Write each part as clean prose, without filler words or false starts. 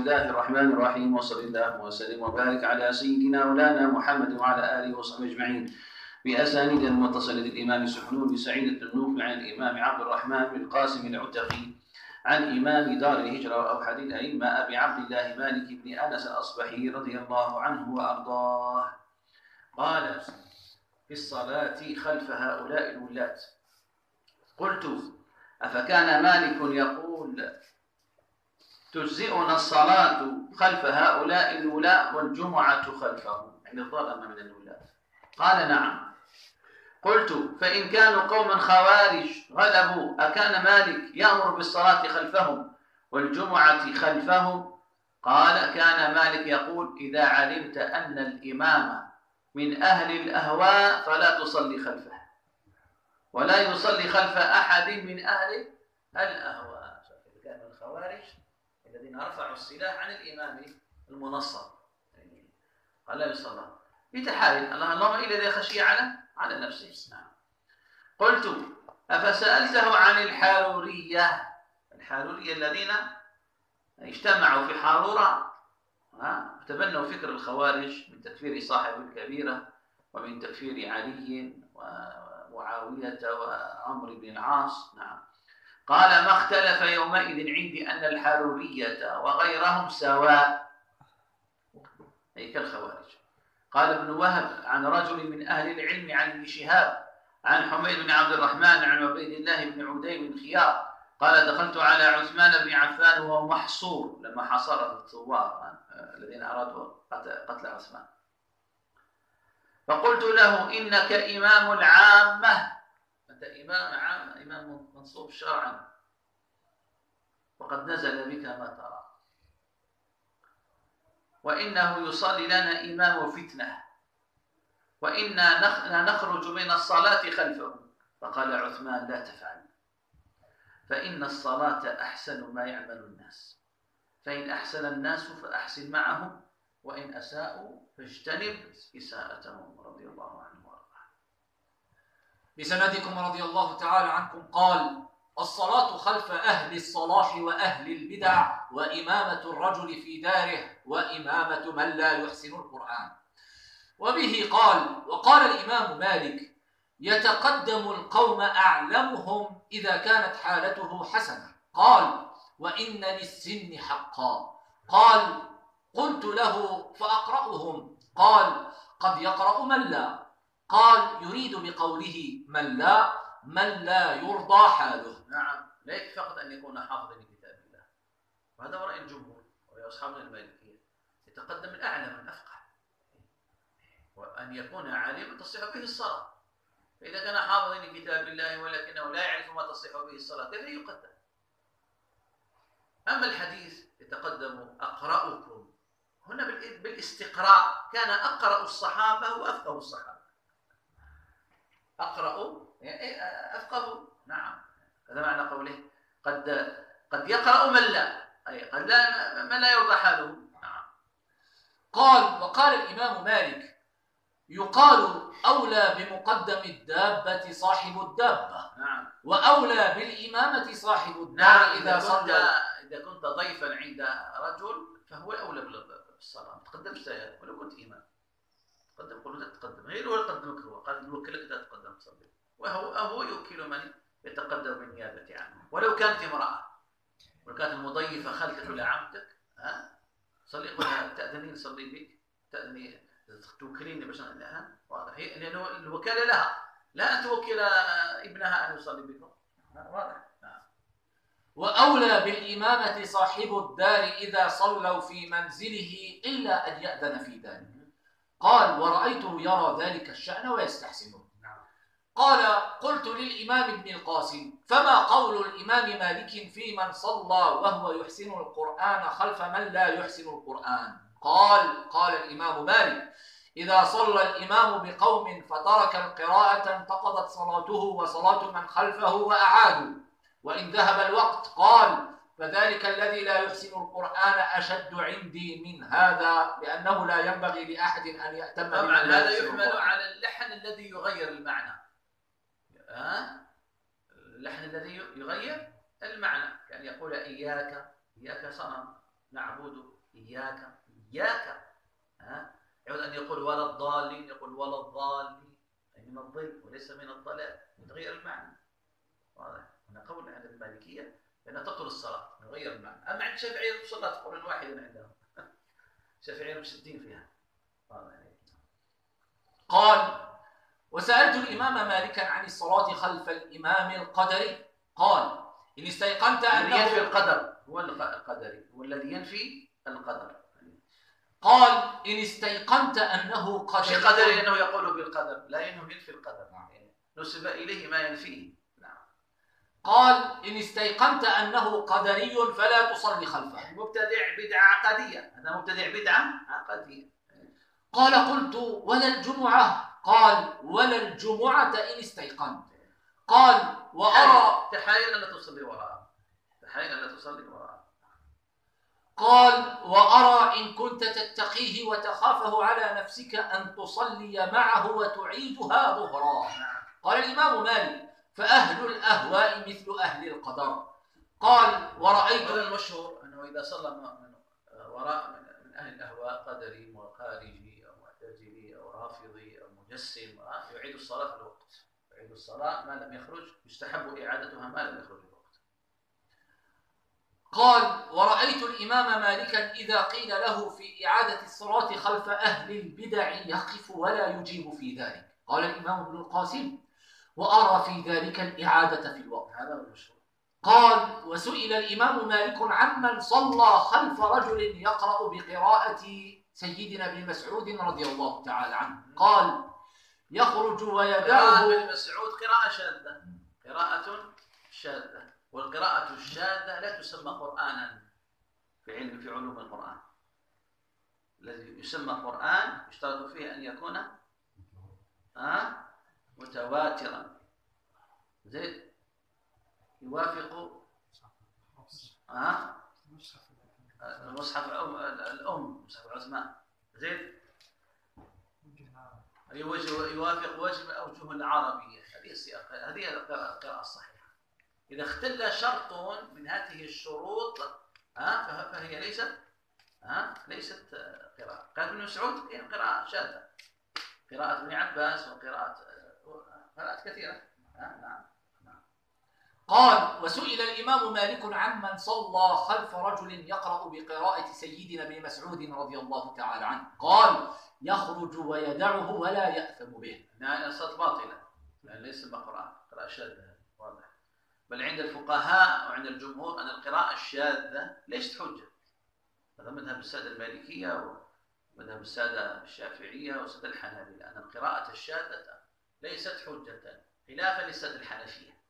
الله الرحمن الرحيم، وصلى الله وسلم وبارك على سيدنا مولانا محمد وعلى آله وصحبه أجمعين بأسانيد المتصلة للإمام سحنون بن سعيد النوفي عن الإمام عبد الرحمن بن القاسم العتقي عن إمام دار الهجرة وأوحد الأئمة أبي عبد الله مالك بن أنس الأصبحي رضي الله عنه وأرضاه قال في الصلاة خلف هؤلاء الولاة: قلت: أفكان مالك يقول تجزئنا الصلاة خلف هؤلاء الولاة والجمعة خلفهم، يعني الظلمة من الولاة؟ قال: نعم. قلت: فإن كانوا قوما خوارج غلبوا أكان مالك يأمر بالصلاة خلفهم والجمعة خلفهم؟ قال: كان مالك يقول: إذا علمت أن الإمام من أهل الأهواء فلا تصلي خلفه، ولا يصلي خلف أحد من أهل الأهواء. كان الخوارج الذين رفعوا السلاح عن الإمام المنصر قال لا يصلى بتحايل اللهم إلا إذا خشي على نفسه. قلت: أفسألته عن الحارورية الذين اجتمعوا في حارورة تبنوا فكر الخوارج من تكفير صاحب الكبيرة ومن تكفير علي ومعاوية وعمرو بن العاص؟ نعم. قال: ما اختلف يومئذ عندي أن الحارورية وغيرهم سواء، أي كالخوارج. قال ابن وهب عن رجل من أهل العلم عن ابن شهاب عن حميد بن عبد الرحمن عن عبيد الله بن عدي بن خيار قال: دخلت على عثمان بن عفان وهو محصور لما حصره الثوار الذين أرادوا قتل عثمان، فقلت له: إنك إمام العامة، أنت إمام منصوب شرعا، وقد نزل بك ما ترى، وإنه يصلي لنا إمام فتنة، وإنا نخرج من الصلاة خلفه. فقال عثمان: لا تفعل، فإن الصلاة أحسن ما يعمل الناس، فإن أحسن الناس فأحسن معهم، وإن أساءوا فاجتنب إساءتهم. رضي الله عنه وارضاه. بسندكم رضي الله تعالى عنكم قال: الصلاة خلف أهل الصلاح وأهل البدع، وإمامة الرجل في داره، وإمامة من لا يحسن القرآن. وبه قال: وقال الإمام مالك: يتقدم القوم أعلمهم إذا كانت حالته حسنة. قال: وإن للسن حقا. قال: قلت له: فأقرأهم؟ قال: قد يقرأ من لا. قال: يريد بقوله من لا يرضى حاله. نعم، لا يكفي فقط أن يكون حافظا لكتاب الله، وهذا هو رأي الجمهور وأصحابنا المالكية. يتقدم الأعلم الأفقه، وأن يكون عالما تصح به الصلاة. فإذا كان حافظا لكتاب الله ولكنه لا يعرف ما تصح به الصلاة كيف يقدم؟ أما الحديث يتقدم أقرأكم، هنا بالاستقراء، كان أقرأ الصحابة وأفقه الصحابة. أقرأ أفقه، نعم، هذا معنى قوله قد يقرأ من لا، أي قد لا من لا يرضى حاله. نعم. قال: وقال الإمام مالك: يقال أولى بمقدم الدابة صاحب الدابة. نعم. وأولى بالإمامة صاحب الدار. نعم. إذا كنت ضيفا عند رجل فهو أولى بالصلاة، ما تقدمش ولو كنت إمام. تقدم، قل لا تقدم، غير هو يقدمك، هو قال نوكلك لا تقدم تصلي، وهو يوكل من يتقدم بالنيابة عنه. ولو كانت امرأة، ولو كانت المضيفة خالتك ولا عمتك، صلي، قلها تأذنين صلي بك، تأذني توكليني باش لها، واضح، لأنه الوكالة لها، لا أن توكل ابنها أن يصلي بكم، واضح. وأولى بالإمامة صاحب الدار إذا صلوا في منزله إلا أن يأذن في ذلك. قال: ورأيته يرى ذلك الشأن ويستحسنه. قال: قلت للإمام ابن القاسم: فما قول الإمام مالك في من صلى وهو يحسن القرآن خلف من لا يحسن القرآن؟ قال الإمام مالك: إذا صلى الإمام بقوم فترك القراءة انتقضت صلاته وصلاة من خلفه وأعادوا، وإن ذهب الوقت. قال: فذلك الذي لا يحسن القرآن أشد عندي من هذا، لأنه لا ينبغي لأحد أن يأتم. طبعا هذا يحمل على اللحن الذي يغير المعنى. اللحن الذي يغير المعنى، كأن يقول إياك صنم نعبد إياك إياك. يعود أن يقول ولا الضالين، يقول ولا الضالين، أي من الضل وليس من الضلال، يتغير المعنى. واضح؟ هنا قول عند المالكية لأنها تبطل الصلاة، يغير المعنى. أما عند الشافعية الصلاة قولا واحدا عندهم. الشافعية مشدين فيها. واضح؟ قال: وسألت الإمام مالكا عن الصلاة خلف الإمام القدري، قال: إن استيقنت أنه ينفي القدر، هو القدري هو الذي ينفي القدر. قال: إن استيقنت أنه مش قدري أنه يقول بالقدر، لا أنه ينفي القدر، يعني نسب إليه ما ينفيه. نعم. قال: إن استيقنت أنه قدري فلا تصلي خلفه. يعني مبتدع بدعة عقدية، هذا مبتدع بدعة عقدية. قال: قلت: ولا الجمعة؟ قال: ولا الجمعة إن استيقنت. قال: وأرى تحايل ألا تصلي وراءه، تحايل ألا تصلي وراءه. قال: وأرى إن كنت تتقيه وتخافه على نفسك أن تصلي معه وتعيدها ظهرا. قال الإمام مالك: فأهل الأهواء مثل أهل القدر. قال: ورأيت المشهور أنه إذا صلى من وراء من أهل الأهواء قدري وخارجي أو معتزلي أو رافضي أو مجسم يعيد الصلاة في الوقت، يعيد الصلاة ما لم يخرج، يستحب إعادتها ما لم يخرج الوقت. قال: ورأيت الإمام مالكا إذا قيل له في إعادة الصلاة خلف أهل البدع يقف ولا يجيب في ذلك. قال الإمام ابن القاسم: وأرى في ذلك الإعادة في الوقت. هذا هو المشهور. قال: وسئل الإمام مالك عمن صلى خلف رجل يقرأ بقراءة سيدنا ابن مسعود رضي الله تعالى عنه، قال: يخرج ويدعه. ابن مسعود قراءة شاذة، قراءة شاذة، والقراءة الشاذة لا تسمى قرآنا في علوم القرآن. الذي يسمى قرآن يشترط فيه أن يكون متواترا، زين، يوافق المصحف الأم، مصحف عثمان، زين، يوافق وجه من أوجه العربية. هذه السياق، هذه القراءة الصحيحة. إذا اختل شرط من هذه الشروط فهي ليست قراءة. قال ابن مسعود هي قراءة شاذة، قراءة ابن عباس وقراءات كثيرة. نعم. قال: وسئل الإمام مالك عمن صلى خلف رجل يقرأ بقراءة سيدنا ابن مسعود رضي الله تعالى عنه، قال: يخرج ويدعه ولا يأثم به. الصلاة باطلة، يعني ليس بقرآن، قراءة شاذة، واضح. بل عند الفقهاء وعند الجمهور أن القراءة الشاذة ليست حجة. هذا مذهب السادة المالكية ومذهب السادة الشافعية والسادة الحنابلة، أن القراءة الشاذة ليست حجة، خلافا للسادة الحنفية،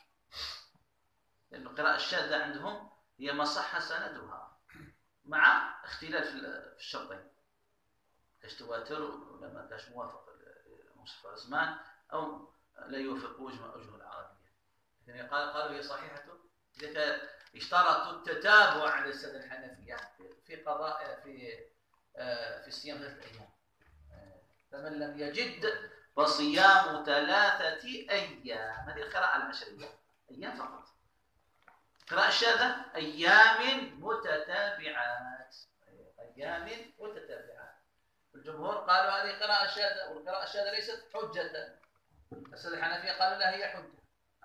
لأن القراءة الشاذة عندهم هي ما صح سندها مع اختلاف في الشرطين، كاش تواتر ولا ما كاش موافق مصحف عثمان أو لا يوافق وجه العربية. يعني قالوا هي صحيحة إذا اشترطوا التتابع على السادة الحنفية في قضاء في صيام 3 أيام. فمن لم يجد فصيام 3 أيام. هذه القراءة العشرية، أيام فقط. قراءة الشاذة أيام متتابعات، أيام متتابعات. الجمهور قالوا هذه قراءة شاذة، والقراءة الشاذة ليست حجة. السادة الحنفية قالوا لا هي حجة.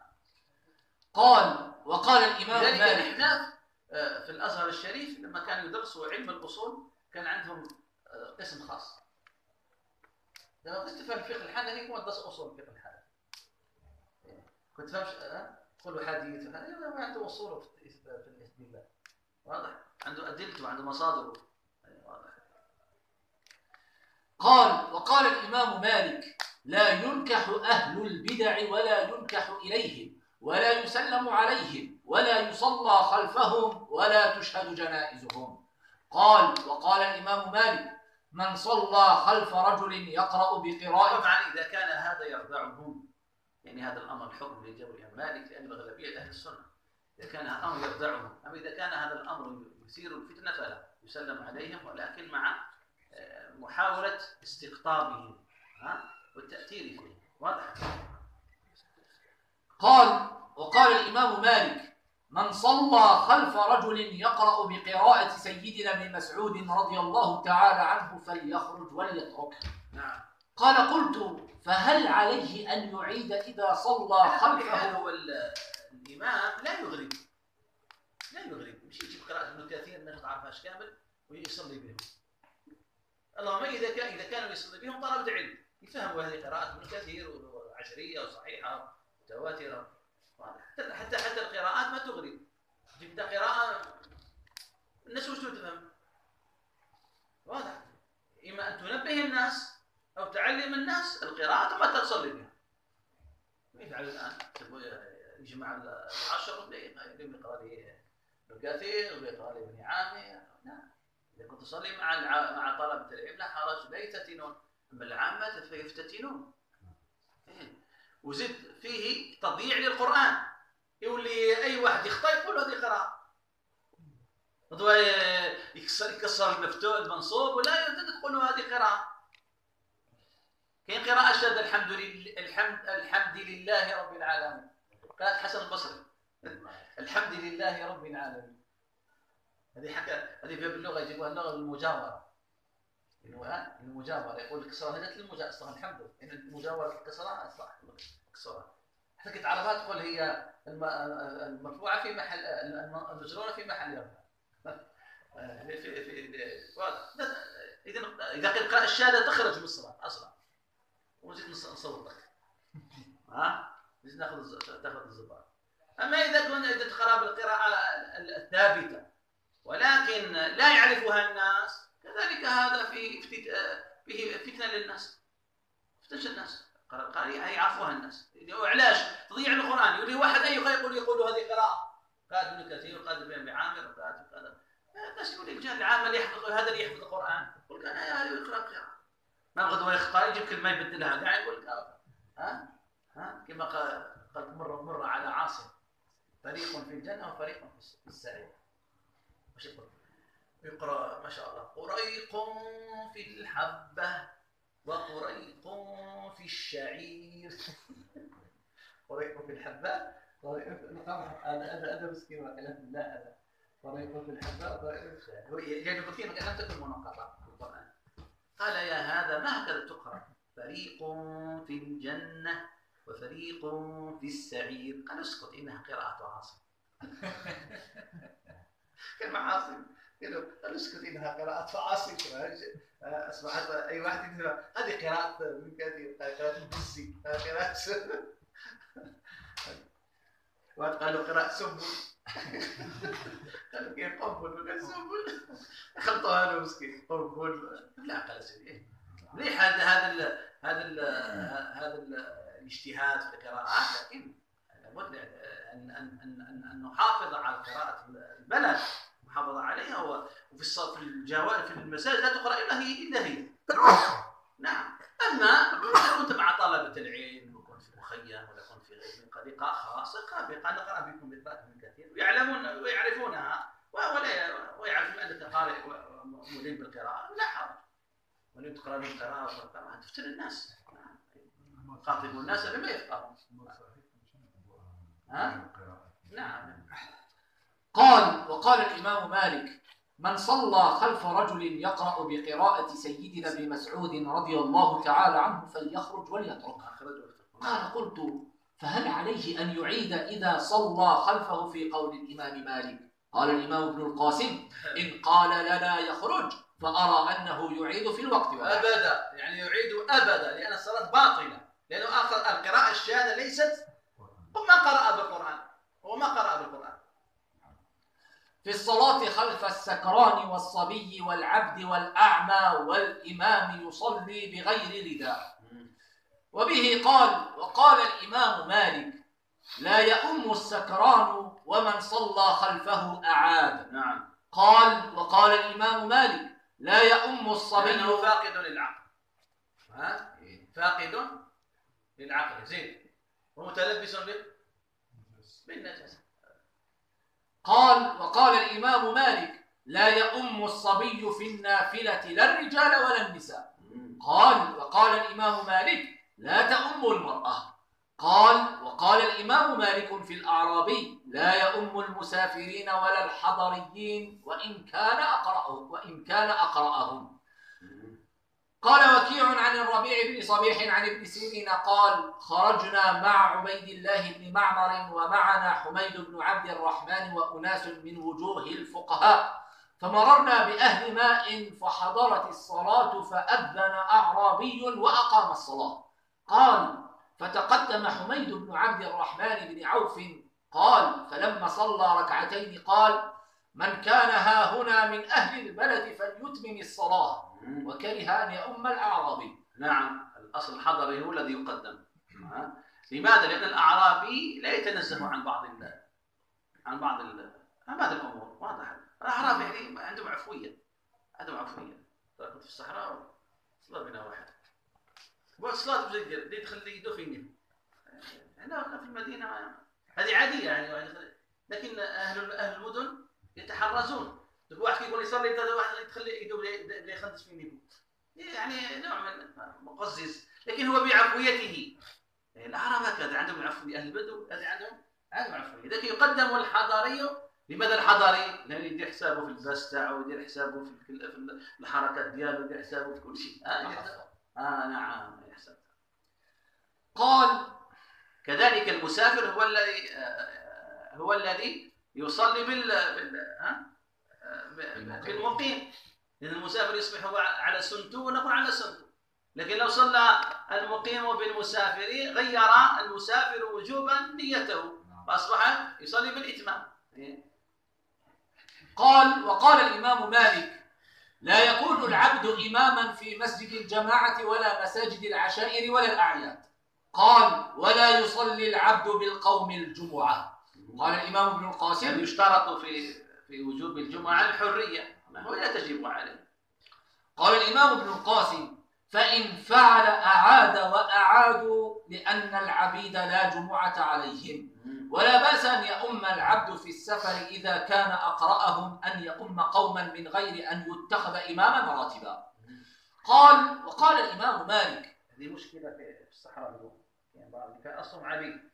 قال: وقال الإمام لذلك مالك نحن في الأزهر الشريف لما كانوا يدرسوا علم الأصول كان عندهم قسم خاص. لما كنت تفهم الفقه الحنفي كنت تدرس أصول الفقه الحنفي. كنت تفهم كل حديث ما عنده أصول في الاستدلال، واضح، عنده أدلته وعنده مصادره، واضح. قال: وقال الإمام مالك: لا ينكح أهل البدع ولا ينكح إليهم ولا يسلم عليهم ولا يصلى خلفهم ولا تشهد جنائزهم. قال: وقال الإمام مالك: من صلى خلف رجل يقرأ بقراءة. طبعا إذا كان هذا يردعهم، يعني هذا الأمر الحكم اللي جابه الإمام مالك لأن أغلبية أهل السنة، إذا كان هذا الأمر يردعهم، أما إذا كان هذا الأمر يثير الفتنة فلا يسلم عليهم، ولكن مع محاولة استقطابهم والتأثير فيه، واضح. قال: وقال الإمام مالك: من صلى خلف رجل يقرأ بقراءة سيدنا ابن مسعود رضي الله تعالى عنه فليخرج وليتركه. نعم. قال قلت فهل عليه أن يعيد إذا صلى خلفه؟ هو الإمام لا يغرب، مش يجيب قراءة ابن كثير ما تعرفهاش كامل ويصلي بهم. اللهم إذا كانوا يصلي بهم طلبة علم يفهموا هذه قراءة ابن كثير وعشرية وصحيحة متواترة. حتى القراءات ما تغرب، جبت قراءة الناس وش تفهم؟ واضح. إما أن تنبه الناس أو تعلم الناس القراءة ثم تصلي بها. يفعل الآن يجمع العشر ويقرأ لي ابن كثير ويقرأ لي ابن عامر. لا، إذا كنت تصلي مع طلبة العلم لا حرج، لا يفتتنون. أما العامة فيفتتنون. وزد فيه تضييع للقرآن، يقول لي أي واحد يخطأ يقول هذه قراءة، يكسر المفتوح المنصوب ولا تقول له هذه قراءة. كاين قراءة شاذة الحمد لله رب العالمين، قالت حسن البصري الحمد لله رب العالمين. هذه في باللغة يجيبوها اللغة المجاورة. المجاورة يقول الكسرة هدت للمجاورة أصلا الحمد، إن المجاورة الكسرة صح الكسرة. حتى كنت عرفات تقول هي المرفوعة في محل، المجرورة في محل رفع. إذا كانت قراءة الشهادة تخرج من الصلاة أصلا. ونزيد نصوتك نزيد تاخذ الزبار. أما إذا تقرأ بالقراءة الثابتة ولكن لا يعرفها الناس، كذلك هذا فيه فتنة للناس، فتنة الناس. قراءة يعرفوها الناس. علاش تضيع القرآن؟ يقول لي واحد أي يقول هذه قراءة، قال ابن كثير وقال ابن عامر وقال كذا. الناس يقول لك العامل يحفظ، هذا اللي يحفظ القرآن يقول أنا يقرأ قراءة، ما غدوة يخطأ يجيب كلمة يبدلها، قاعد يقول لك كما قال مر على عاصم فريق في الجنة وفريق في السعير. وش يقرأ ما شاء الله قريق في الحبة وقريق في الشعير. قريق في الحبة هذا مسكين وكلام لا هذا قريق في الحبة وقريق في الشعير. يعني كثير لم تكن منقطعة في القرآن. قال يا هذا ما هكذا تقرأ، فريق في الجنة وفريق في السعير. قال اسكت إنها قراءة عاصم. كلمة عاصم قال اسكت إنها قراءة عاصم. أصبحت أي واحد يقول هذه قراءة من كثير، قراءة البزي، قراءة واحد قالوا قراءة سنبل. قالوا كيف قنبل وقال سنبل، خلطوها له مسكين قنبل. لا قال سيدي مليح هذا الاجتهاد في القراءات، لكن لابد أن نحافظ على قراءة البلد، محافظة عليها. وفي الجوال في المساجد لا تقرأ إلا هي. نعم. أما إذا كنت مع طلبة العلم وكنت في مخيم ولا كنت في لقاء خاص، نقرأ بكم بقراءة كثير ويعلمون ويعرفونها ويعرفون أنك قارئ ملم بالقراءة، لا حرج. وأن تقرأ بالقراءة تفتن الناس، خاطبوا الناس بما يفقهون. نعم. وقال الإمام مالك من صلى خلف رجل يقرأ بقراءة سيدنا ابن مسعود رضي الله تعالى عنه فليخرج وليتركه. قال قلت فهل عليه أن يعيد إذا صلى خلفه في قول الإمام مالك؟ قال الإمام ابن القاسم إن قال لنا يخرج فأرى أنه يعيد في الوقت أبدا، يعني يعيد أبدا، لأن الصلاة باطلة، لأنه آخر القراءة الشاذة ليست ما قرأ بالقرآن، هو ما قرأ بالقرآن. في الصلاة خلف السكران والصبي والعبد والأعمى والإمام يصلي بغير رداء. وبه وقال الإمام مالك لا يؤم السكران ومن صلى خلفه أعاد. نعم. وقال الإمام مالك لا يؤم الصبي لأنه فاقد للعقل. فاقد للعقل زين ومتلبس بالنجاسة. وقال الإمام مالك لا يؤم الصبي في النافلة لا الرجال ولا النساء. وقال الإمام مالك لا تؤم المرأة. قال وقال الإمام مالك في الأعرابي لا يؤم المسافرين ولا الحضريين وإن كان أقرأهم. قال وكيع عن الربيع بن صبيح عن ابن سيرين قال خرجنا مع عبيد الله بن معمر ومعنا حميد بن عبد الرحمن وأناس من وجوه الفقهاء، فمررنا بأهل ماء فحضرت الصلاة فأذن أعرابي وأقام الصلاة. قال فتقدم حميد بن عبد الرحمن بن عوف قال فلما صلى ركعتين قال من كان ها هنا من أهل البلد فليتمم الصلاة، وكره أن يؤم الأعرابي. نعم، الأصل الحضري هو الذي يقدم. لماذا؟ لأن الأعرابي لا يتنزه عن بعض الأمور. واضح، الأعراب يعني عندهم عفوية. كنت في الصحراء صلى بنا واحد والصلاة اللي يدخل يدو فيني. هنا في المدينة هذه عادية يعني، لكن أهل المدن يتحرزون. واحد يقول يصلي واحد يدخل يدو يخندس فيني، يعني نوع من مقزز، لكن هو بعفويته. الأعراب هكذا عندهم عفوية، أهل البدو هذه عندهم عفوية. لكن يقدم الحضري. لماذا الحضري؟ لأنه يدير حسابه في الباس تاعه، ويدير حسابه في الحركات ديالو، ويدير حسابه في كل شيء. نعم يحسب. قال كذلك المسافر هو الذي يصلي بالمقيم، لأن المسافر يصبح هو على سنته ونقول على سنته. لكن لو صلى المقيم بالمسافر غير المسافر وجوبا نيته، فأصبح يصلي بالإتمام. قال وقال الإمام مالك لا يكون العبد إماما في مسجد الجماعة ولا مساجد العشائر ولا الأعياد. قال ولا يصلي العبد بالقوم الجمعة. قال الإمام ابن القاسم يعني يشترط في وجوب الجمعة الحرية، ما هو لا تجب عليه. قال الإمام ابن القاسم فإن فعل أعاد وأعادوا لأن العبيد لا جمعة عليهم، ولا بأس أن يؤم العبد في السفر إذا كان أقرأهم أن يؤم قوما من غير أن يتخذ إماما راتبا. قال وقال الإمام مالك هذه مشكلة في الصحراء اليوم، يعني بعض كان أصلا عبيد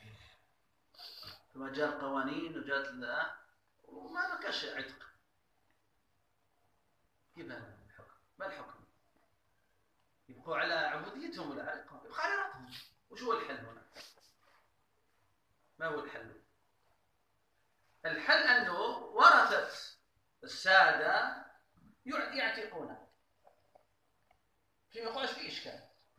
ثم جاء القوانين وجاءت وما كاش عتق. كيف هذا الحكم؟ ما الحكم؟ يبقوا على عبوديتهم ولا على يبقى على راتبهم. وش هو الحل هنا؟ ما هو الحل؟ الحل أنه ورثة السادة يعتقونه. ما يقعش في إشكال.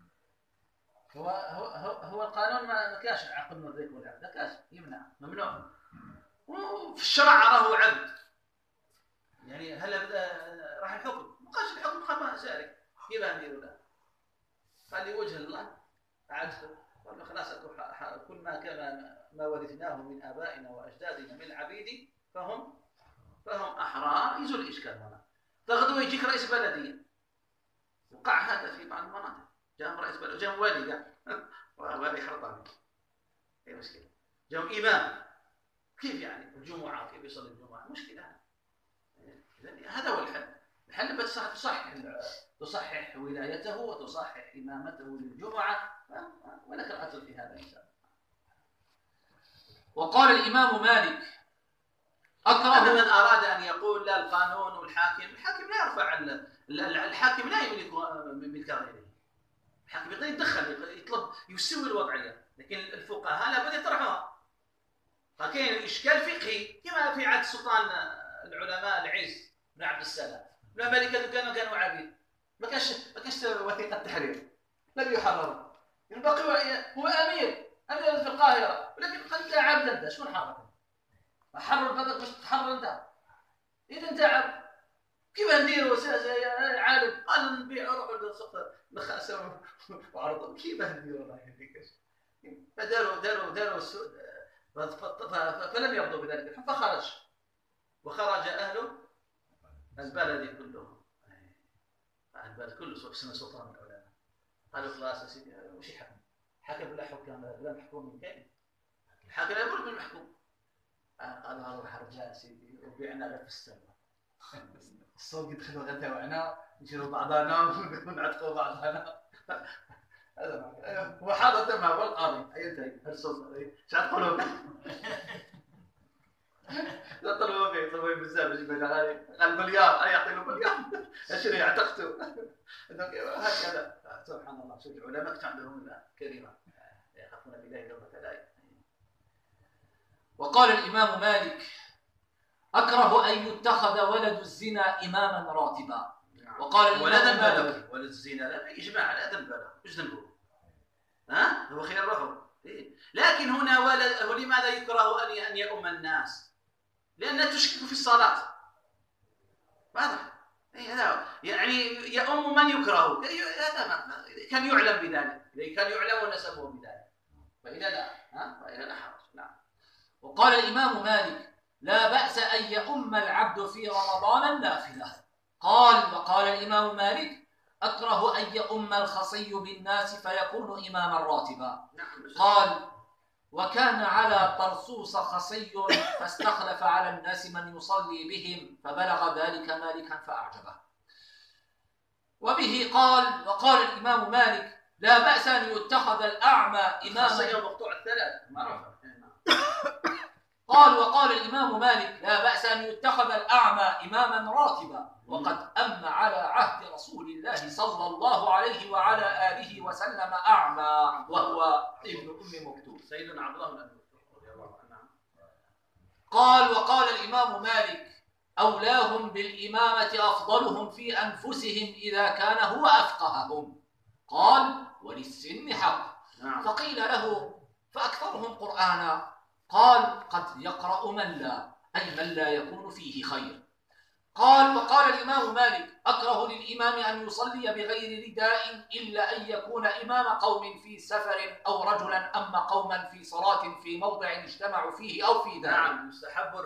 هو القانون ما كاش عقد من ذيك والعبد، لا كاش يمنع، ممنوع. وفي الشرع راه عبد. يعني هلا راح الحكم، ما قالش الحكم خما سارك. كيف نديروا له؟ قال لي وجه الله عاد قال خلاص كل ما كان ما ورثناه من آبائنا وأجدادنا من العبيد فهم أحرار. يزول الإشكال هنا. تغدو يجيك رئيس بلدية، وقع هذا في بعض المناطق. جاء رئيس بلدية، جاء والي، والي حرطاني، اي مشكلة. جاء إمام، كيف يعني الجمعة؟ كيف يصلي الجمعة؟ مشكلة. هذا هو الحل. الحل بس تصحح ولايته وتصحح إمامته للجمعة، ولك الأصل في هذا إن شاء الله. وقال الإمام مالك أكره من أراد أن يقول لا القانون والحاكم، الحاكم لا يرفع الحاكم لا يملك ملك غيره. الحاكم يتدخل، يطلب يسوي الوضعية، لكن الفقهاء لابد يطرحوها. فكاين إشكال فقهي كما في عهد السلطان العلماء العز بن عبد السلام. الملكة كانوا عبيد، ما كانش وثيقة تحرير، لم يحرروا. الباقي هو أمير في القاهرة، ولكن قال أنت عبد، أنت شكون حرك؟ حرر البلد باش تحرر أنت. إذا أنت عبد كيف نديروا عالم؟ قال نبيع روحوا للسوق نخاسوا وعرضوا. كيف نديروا هذيك؟ فداروا فلم يرضوا بذلك الحكم، وخرج أهل البلد كلهم. البلد كله اسمه سلطان العلماء. قالوا خلاص يا سيدي وش يحكم؟ حكم بلا حكم بلا محكوم من كاين. الحاكم لا يقول بالمحكوم. قالوا نروح رجاء سيدي وبيعنا غير في السماء. السوق يدخلوا غدا وعنا نشيروا بعضنا ونعتقوا بعضنا. هذا محاضرة ما والقاضي ينتهي السلطة شعر قلوب لا طلبوا فيه طلبوا بزاف يجيب المليار أي يعطي له مليار أشري اعتقته هكذا سبحان الله. شوف العلماء كان عندهم كلمة يخافون بالله لومة لائم. وقال الإمام مالك: أكره أن يتخذ ولد الزنا إماما راتبا. وقال ولد مالك ولد الزنا لا يجمع على ذنب بلغ ايش ذنبه؟ ها هو خير له. لكن هنا ولماذا يكره أن يؤم الناس؟ لأنها تشكك في الصلاة. واضح؟ هذا يعني يؤم من يكره. هذا كان يعلم بذلك، كان يعلم ونسبه بذلك. فإذا لا فإذا لا حرج. نعم. وقال الإمام مالك: لا بأس أن يؤم العبد في رمضان النافلة. وقال الإمام مالك: أكره أن يؤم الخصي بالناس فيكون إماما راتبا. قال: وكان على طرسوس خصي فاستخلف على الناس من يصلي بهم فبلغ ذلك مالكا فأعجبه. وبه قال: وقال الإمام مالك: لا بأس أن يتخذ الأعمى إماما. مقطوع الثلاث معروفة. وقال الإمام مالك: لا بأس أن يتخذ الأعمى إماما راتبا، وقد أم على عهد رسول الله صلى الله عليه وعلى آله وسلم أعمى وهو ابن أم مكتوم. سيدنا عبد الله بن أبي بكر رضي الله عنه. وقال الإمام مالك: أولاهم بالإمامة أفضلهم في أنفسهم إذا كان هو أفقههم. قال: وللسن حق. فقيل له: فأكثرهم قرآنا؟ قال: قد يقرأ من لا، أي من لا يكون فيه خير. وقال الإمام مالك: أكره للإمام أن يصلي بغير رداء إلا أن يكون إمام قوم في سفر أو رجلا أما قوما في صلاة في موضع اجتمعوا فيه أو في دار. نعم. يستحب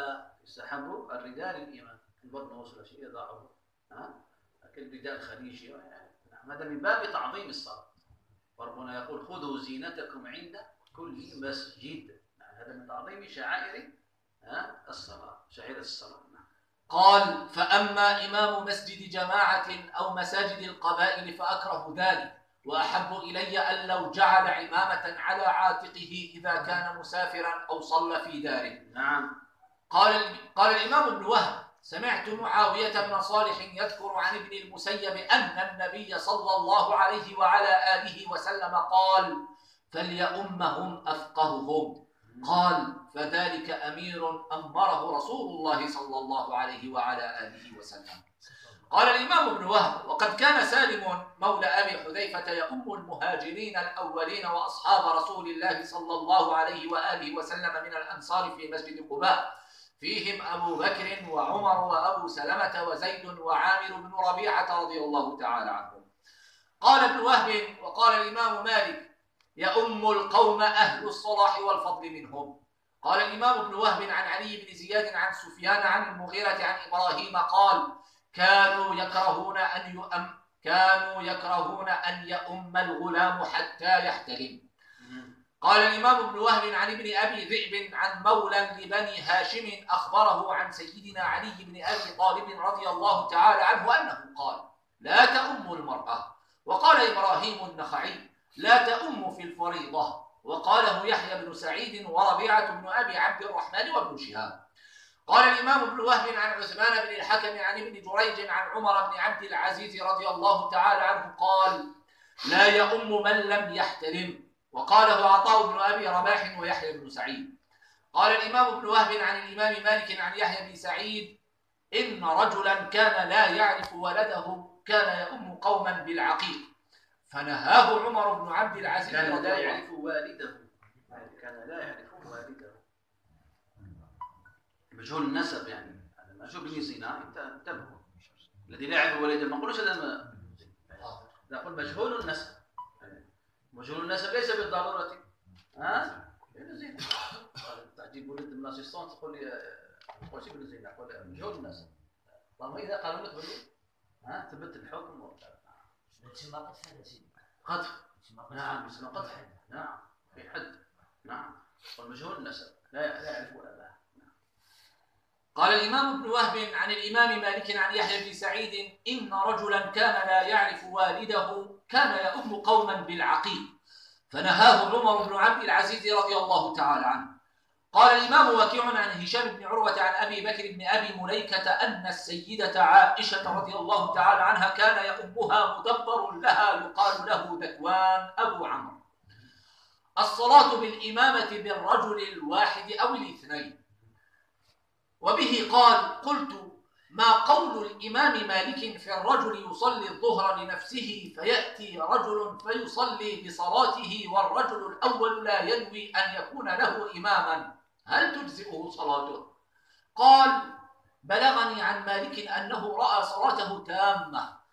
الرداء للإمام. البطن وصل شيء يضعه كالرداء الخليجي يعني. هذا من باب تعظيم الصلاة. وربنا يقول: خذوا زينتكم عند كل مسجد. هذا من تعظيم شعائر الصلاة، شعيرة الصلاة. قال: فأما إمام مسجد جماعة أو مساجد القبائل فأكره ذلك، وأحب إلي أن لو جعل عمامة على عاتقه إذا كان مسافرا أو صلى في داره. نعم. قال الإمام ابن وهب: سمعت معاوية بن صالح يذكر عن ابن المسيب أن النبي صلى الله عليه وعلى آله وسلم قال: فليؤمهم أفقههم. قال: فذلك أمير أمره رسول الله صلى الله عليه وعلى آله وسلم. قال الإمام ابن وهب: وقد كان سالم مولى أبي حذيفة يؤم المهاجرين الأولين وأصحاب رسول الله صلى الله عليه وآله وسلم من الأنصار في مسجد قباء، فيهم أبو بكر وعمر وأبو سلمة وزيد وعامر بن ربيعة رضي الله تعالى عنهم. قال ابن وهب: وقال الإمام مالك: يؤم القوم أهل الصلاح والفضل منهم. قال الإمام ابن وهب عن علي بن زياد عن سفيان عن المغيرة عن إبراهيم قال: كانوا يكرهون أن يؤم الغلام حتى يحتلم. قال الإمام ابن وهب عن ابن أبي ذئب عن مولى لبني هاشم أخبره عن سيدنا علي بن أبي طالب رضي الله تعالى عنه أنه قال: لا تؤم المرأة. وقال إبراهيم النخعي: لا تؤم في الفريضة. وقاله يحيى بن سعيد وربيعة بن أبي عبد الرحمن وابن شهاب. قال الإمام ابن وهب عن عثمان بن الحكم عن ابن جريج عن عمر بن عبد العزيز رضي الله تعالى عنه قال: لا يؤم من لم يحتلم. وقاله عطاء بن أبي رباح ويحيى بن سعيد. قال الإمام ابن وهب عن الإمام مالك عن يحيى بن سعيد: إن رجلا كان لا يعرف ولده كان يؤم قوما بالعقيق، فنهاه عمر بن عبد العزيز كان لا يعرف والده. مجهول النسب يعني. هذا ما شو بني زنا انتبهوا. الذي لا يعرف والده ما نقولش هذا نقول مجهول النسب. مجهول النسب ليس بالضرورة زين. تعجيب ولد من الاسيستون تقول لي قول شيء بالزين اقول مجهول النسب. طيب اذا قالوا لك ثبت الحكم تسمى قطف هذا سيدي. قطف. نعم اسمه قطف. نعم في حد. نعم والمجهول النسب لا يعرف اباه. قال الإمام ابن وهب عن الإمام مالك عن يحيى بن سعيد إن رجلا كان لا يعرف والده كان يؤم قوما بالعقيق فنهاه عمر بن عبد العزيز رضي الله تعالى عنه. قال الإمام وكيع عن هشام بن عروة عن أبي بكر بن أبي مليكة أن السيدة عائشة رضي الله تعالى عنها كان يؤمها مدبر لها يقال له ذكوان أبو عمرو. الصلاة بالإمامة بالرجل الواحد أو الاثنين. وبه قال قلت ما قول الإمام مالك في الرجل يصلي الظهر لنفسه فيأتي رجل فيصلي بصلاته والرجل الأول لا ينوي أن يكون له إماما هل تجزئه صلاته؟ قال بلغني عن مالك أنه رأى صلاته تامة.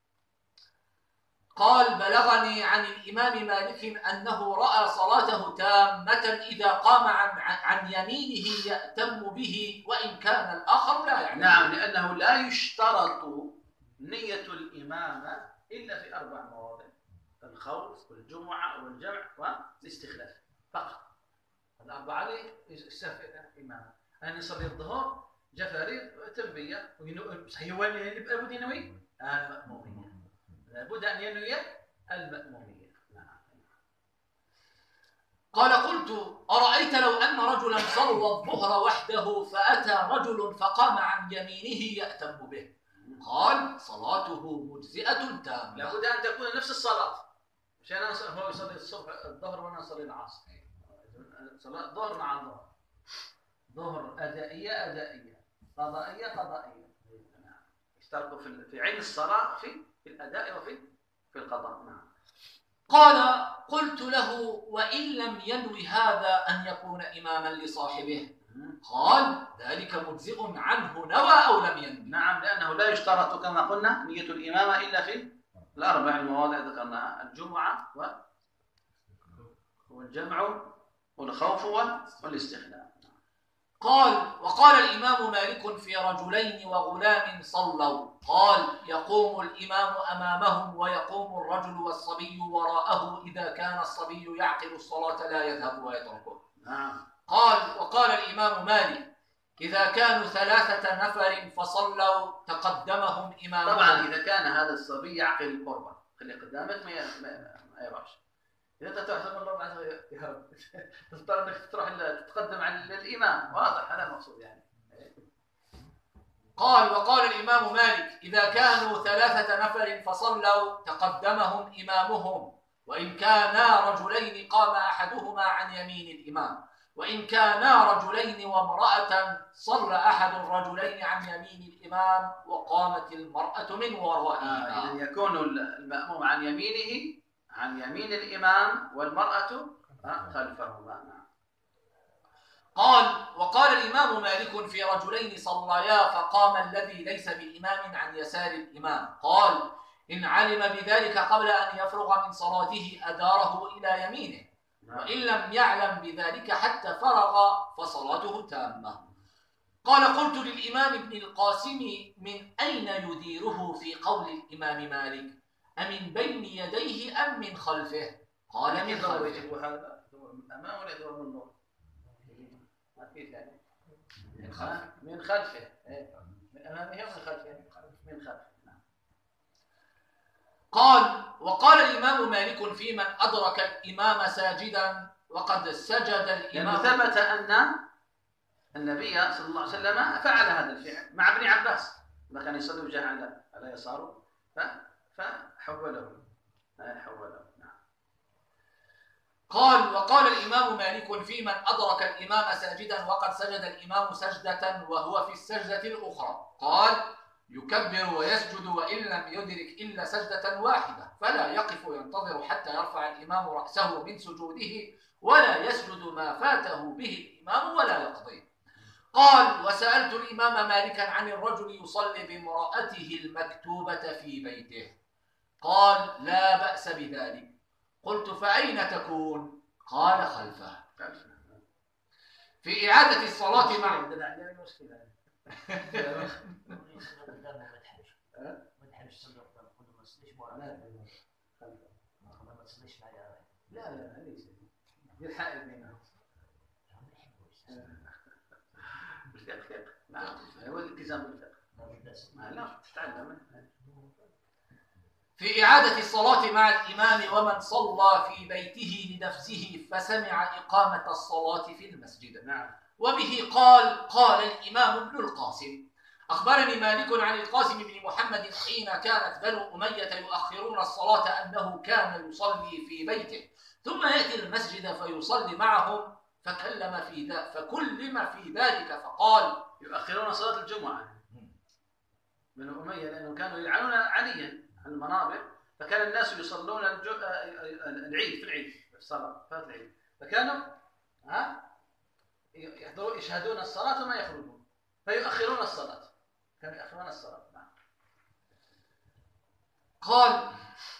قال بلغني عن الإمام مالك أنه رأى صلاته تامة إذا قام عن يمينه يأتم به وإن كان الآخر لا يعلم. نعم، لأنه لا يشترط نية الإمامة إلا في 4 مواضع: الخوف والجمعة والجمع والاستخلاف فقط. الأربعة عليه يستخلف الإمامة. أن يصلي الظهر جفاري تنبية لابد ينوي المأمومية، لابد أن ينوي المأمومية. قال قلت أرأيت لو أن رجلا صلى الظهر وحده فأتى رجل فقام عن يمينه يأتم به؟ قال صلاته مجزئة تامة. لابد أن تكون نفس الصلاة، مش أنا هو يصلي الصبح الظهر وأنا أصلي العصر، صلاة الظهر مع الظهر، ظهر أدائية قضائية. يشتركوا في عين الصلاة في الأداء وفي القضاء. نعم. قال قلت له وإن لم ينوي هذا أن يكون إماما لصاحبه؟ قال ذلك مجزئ عنه نوى أو لم ينوي. نعم، لأنه لا يشترط كما قلنا نية الإمامة إلا في ال4 المواضع ذكرناها: الجمعة والجمع والخوف والاستخلاف. قال وقال الإمام مالك في رجلين وغلام صلوا قال يقوم الإمام أمامهم ويقوم الرجل والصبي وراءه إذا كان الصبي يعقل الصلاة لا يذهب ويتركه. قال وقال الإمام مالك إذا كانوا 3 نفر فصلوا تقدمهم إمامهم. طبعا إذا كان هذا الصبي يعقل القربة خلي قدامك ما يراش. إذا تحسب الله عز وجل يا رب تضطر انك تروح تتقدم عن الإمام، واضح هذا المقصود يعني. قال وقال الإمام مالك إذا كانوا 3 نفر فصلوا تقدمهم إمامهم وإن كانا رجلين قام أحدهما عن يمين الإمام وإن كانا رجلين وامرأة صلى أحد الرجلين عن يمين الإمام وقامت المرأة من ورائه. إذن يكون المأموم عن يمينه عن يمين الإمام والمرأة خلفهما. قال وقال الإمام مالك في رجلين صليا فقام الذي ليس بالإمام عن يسار الإمام قال إن علم بذلك قبل أن يفرغ من صلاته أداره إلى يمينه وإن لم يعلم بذلك حتى فرغ فصلاته تامة. قال قلت للإمام ابن القاسم من أين يديره في قول الإمام مالك أمن بين يديه أم من خلفه؟ قال من خلفه. هذا من أمام ولا يدور من النور؟ من خلفه. من أمامه ومن خلفه؟ من خلفه. قال وقال الإمام مالك في من أدرك الإمام ساجدا وقد سجد الإمام. يعني ثبت أن النبي صلى الله عليه وسلم فعل هذا الفعل مع ابن عباس لما كان يصلي وجه على يساره فحوله. قال وقال الإمام مالك في من أدرك الإمام ساجدا وقد سجد الإمام سجدة وهو في السجدة الأخرى قال يكبر ويسجد وإن لم يدرك إلا سجدة واحدة فلا يقف ينتظر حتى يرفع الإمام رأسه من سجوده ولا يسجد ما فاته به الإمام ولا يقضي. قال وسألت الإمام مالكا عن الرجل يصلي بامرأته المكتوبة في بيته قال لا بأس بذلك. قلت فأين تكون؟ قال خلفه. في إعادة الصلاة مع التزام بالفقه. لا تتعلم. في إعادة الصلاة مع الإمام ومن صلى في بيته لنفسه فسمع إقامة الصلاة في المسجد. نعم. وبه قال الإمام ابن القاسم: أخبرني مالك عن القاسم بن محمد حين كانت بنو أمية يؤخرون الصلاة أنه كان يصلي في بيته ثم يأتي المسجد فيصلي معهم فكلم في ذلك فقال: يؤخرون صلاة الجمعة بنو أمية لأنهم كانوا يلعنون عليا عن المنابر، فكان الناس يصلون العيد في العيد الصلاة صلاة العيد، فكانوا يشهدون الصلاة وما يخرجون فيؤخرون الصلاة، كانوا يؤخرون الصلاة. قال: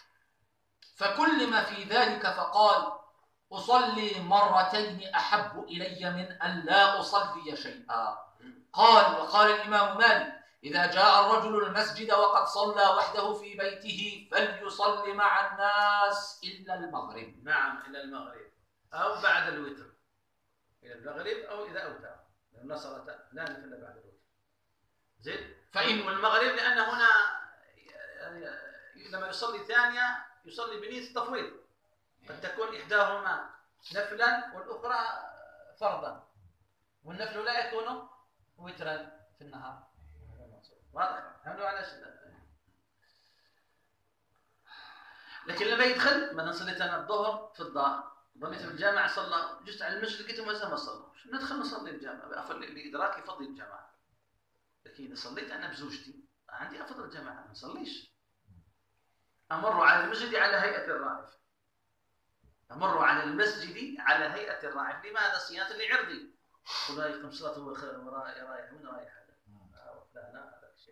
فكلم في ذلك فقال: أصلي مرتين أحب إلي من أن لا أصلي شيئا. قال: وقال الإمام مالك: إذا جاء الرجل المسجد وقد صلى وحده في بيته فليصلي مع الناس إلا المغرب. نعم، إلا المغرب أو بعد الوتر، إلى المغرب أو إذا أوتر، لأن صلاة لا نفل إلا بعد الوتر. زين. فإن المغرب لأن هنا يعني لما يصلي ثانية يصلي بنية التفويض، قد تكون إحداهما نفلا والأخرى فرضا، والنفل لا يكون وترا في النهار. واضح؟ لكن لما يدخل مثلا صليت انا الظهر في الدار، ضليت في الجامع، صلى جزت على المسجد لقيتهم ما صلوش، ندخل نصلي الجامع لادراك فضل الجماعه. لكن اذا صليت انا بزوجتي عندي افضل الجماعه، ما نصليش. امر على المسجد على هيئه الرائف، امر على المسجد على هيئه الرائف. لماذا؟ صيانه لعرضي. ولا يقيم صلاته ورايح من رايح هذا؟ لا هذا الشيخ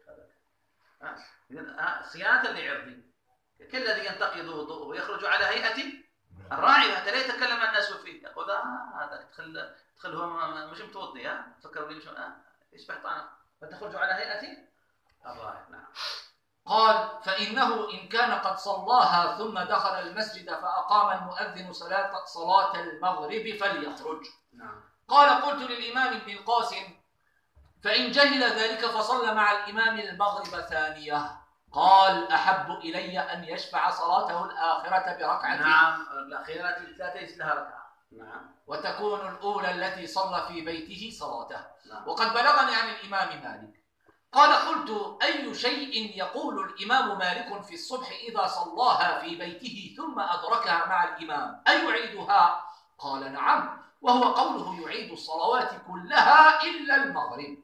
هذا صيانه لعرضي. كالذي ينتقض وضوءه ويخرج على هيئه الراعي حتى لا يتكلم الناس فيه، يقول هذا تدخل هو مش متوضي، فكروا لي مش يشبه طعنا، فتخرج على هيئه الراعي. نعم. قال: فإنه إن كان قد صلاها ثم دخل المسجد فأقام المؤذن صلاة المغرب فليخرج. نعم. قال: قلت للإمام ابن القاسم: فإن جهل ذلك فصلى مع الإمام المغرب ثانية. قال: أحب إلي أن يشفع صلاته الآخرة بركعة. نعم، الأخيرة ليس لها ركعة. نعم. وتكون الأولى التي صلى في بيته صلاته. نعم. وقد بلغني عن الإمام مالك قال: قلت: أي شيء يقول الإمام مالك في الصبح إذا صلاها في بيته ثم أدركها مع الإمام أيعيدها؟ قال: نعم، وهو قوله يعيد الصلوات كلها إلا المغرب.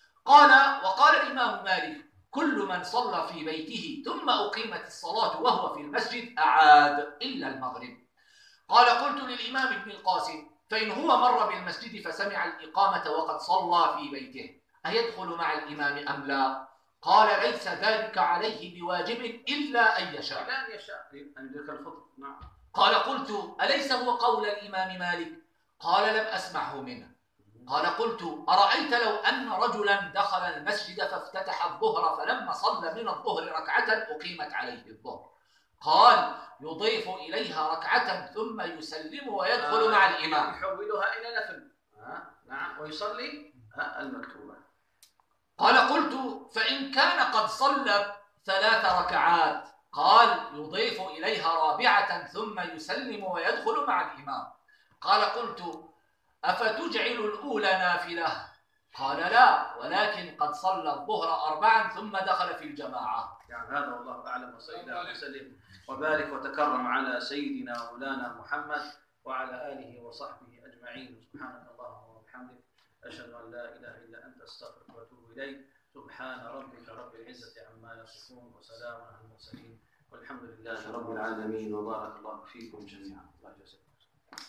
قال: وقال الإمام مالك: كل من صلى في بيته ثم أقيمت الصلاة وهو في المسجد أعاد إلا المغرب. قال: قلت للإمام ابن القاسم: فإن هو مر بالمسجد فسمع الإقامة وقد صلى في بيته أيدخل مع الإمام أم لا؟ قال: ليس ذلك عليه بواجب إلا أن يشاء. إلا أن يشاء أن يدرك الفضل. نعم. قال: قلت: أليس هو قول الإمام مالك؟ قال: لم أسمعه منه. قال: قلت: أرأيت لو أن رجلا دخل المسجد فافتتح الظهر فلما صلى من الظهر ركعة أقيمت عليه الظهر. قال: يضيف إليها ركعة ثم يسلم ويدخل مع الإمام. يحولها إلى نفل. نعم. ويصلي المكتوبة. قال: قلت: فإن كان قد صلى 3 ركعات. قال: يضيف إليها رابعة ثم يسلم ويدخل مع الإمام. قال: قلت: أفتجعل الأولى نافلة؟ قال: لا، ولكن قد صلى الظهر 4 ثم دخل في الجماعة. يعني هذا والله أعلم، وصلى الله وسلم وبارك وتكرم على سيدنا مولانا محمد وعلى آله وصحبه أجمعين. سبحانك اللهم وبحمدك، أشهد أن لا إله إلا أنت، أستغفرك وأتوب إليك. سبحان ربك رب العزة عما يصفون وسلام على المرسلين والحمد لله رب العالمين، وبارك الله فيكم جميعا. الله يجزاكم.